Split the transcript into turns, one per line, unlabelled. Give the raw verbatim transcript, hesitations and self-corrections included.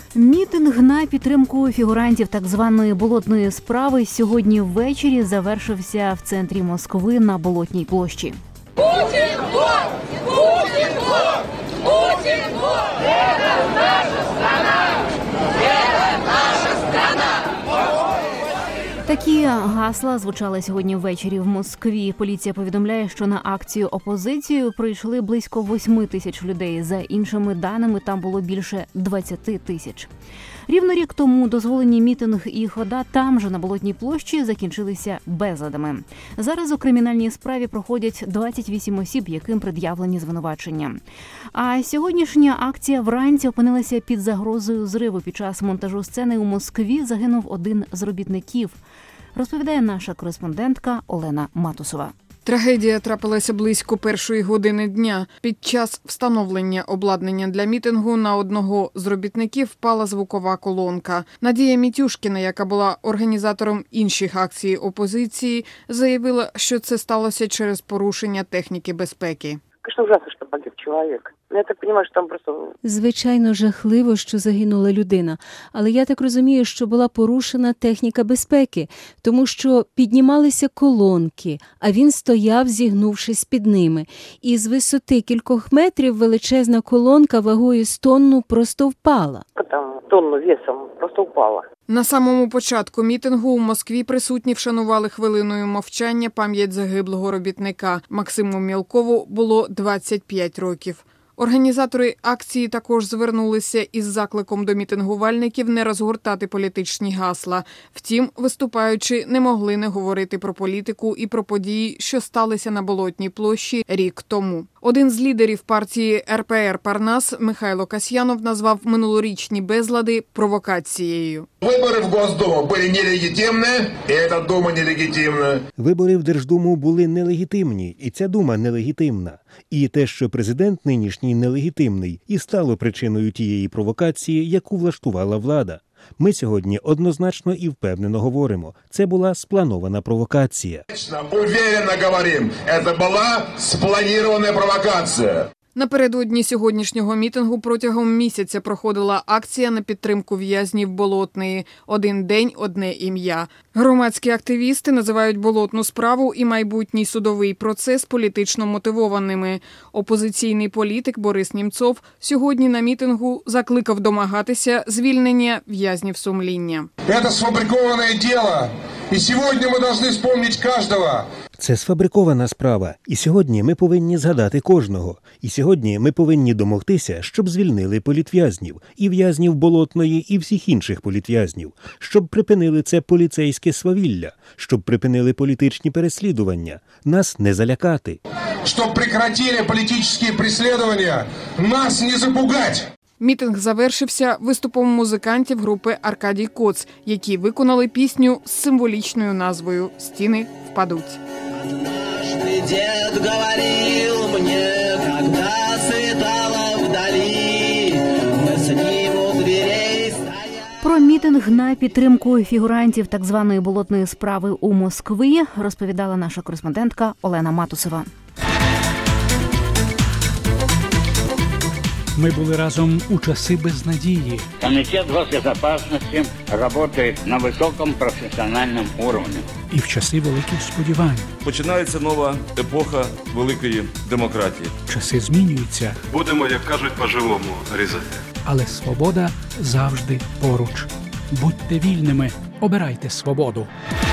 Мітинг на підтримку фігурантів так званої болотної справи сьогодні ввечері завершився в центрі Москви на Болотній площі.
Путін вор! Путін вор! Путін вор! Це наша страна! Це наша страна!
Такі гасла звучали сьогодні ввечері в Москві. Поліція повідомляє, що на акцію опозицію прийшли близько восьми тисяч людей. За іншими даними, там було більше двадцяти тисяч. Рівно рік тому дозволені мітинг і хода там же на Болотній площі закінчилися безладами. Зараз у кримінальній справі проходять двадцять вісім осіб, яким пред'явлені звинувачення. А сьогоднішня акція вранці опинилася під загрозою зриву. Під час монтажу сцени у Москві загинув один з робітників, розповідає наша кореспондентка Олена Матусова.
Трагедія трапилася близько першої години дня. Під час встановлення обладнання для мітингу на одного з робітників впала звукова колонка. Надія Мітюшкіна, яка була організатором інших акцій опозиції, заявила, що це сталося через порушення техніки безпеки.
Конечно, ужасно, что погиб человек. Я так понимаю, що там просто...
Звичайно, жахливо, що загинула людина. Але я так розумію, що була порушена техніка безпеки, тому що піднімалися колонки, а він стояв, зігнувшись під ними. І з висоти кількох метрів величезна колонка вагою з тонну просто впала.
Там тонну весом просто впала.
На самому початку мітингу у Москві присутні вшанували хвилиною мовчання пам'ять загиблого робітника. Максиму Мєлкову було двадцять п'ять років. Організатори акції також звернулися із закликом до мітингувальників не розгортати політичні гасла. Втім, виступаючи, не могли не говорити про політику і про події, що сталися на Болотній площі рік тому. Один з лідерів партії ер пе ер «Парнас» Михайло Касьянов назвав минулорічні безлади провокацією.
Вибори в Госдуму були нелегітимні, і ця Дума нелегітимна.
Вибори в Держдуму були нелегітимні, і ця Дума нелегітимна. І те, що президент нинішній нелегітимний, і стало причиною тієї провокації, яку влаштувала влада. Ми сьогодні однозначно і впевнено говоримо, це була спланована провокація.
Уверенно говоримо, це була спланована провокація.
Напередодні сьогоднішнього мітингу протягом місяця проходила акція на підтримку в'язнів Болотної. Один день – одне ім'я. Громадські активісти називають болотну справу і майбутній судовий процес політично мотивованими. Опозиційний політик Борис Німцов сьогодні на мітингу закликав домагатися звільнення в'язнів сумління.
Це сфабриковане діло, і сьогодні ми повинні згадати кожного.
Це сфабрикована справа, і сьогодні ми повинні згадати кожного. І сьогодні ми повинні домогтися, щоб звільнили політв'язнів, і в'язнів Болотної, і всіх інших політв'язнів, щоб припинили це поліцейське свавілля, щоб припинили політичні переслідування, нас не залякати.
Щоб прекратили політичні переслідування, нас не запугати.
Мітинг завершився виступом музикантів групи «Аркадій Коц», які виконали пісню з символічною назвою «Стіни впадуть».
Однажды дед говорил мне, когда светало вдали, мы с ним у дверей стояли.
Про мітинг на підтримку фігурантів так званої болотної справи у Москві розповідала наша кореспондентка Олена Матусова.
Ми були разом у часи безнадії.
Комітет госбезопасності працює на високому професіональному рівні.
І в часи великих сподівань.
Починається нова епоха великої демократії.
Часи змінюються.
Будемо, як кажуть, по-живому різати.
Але свобода завжди поруч. Будьте вільними, обирайте свободу.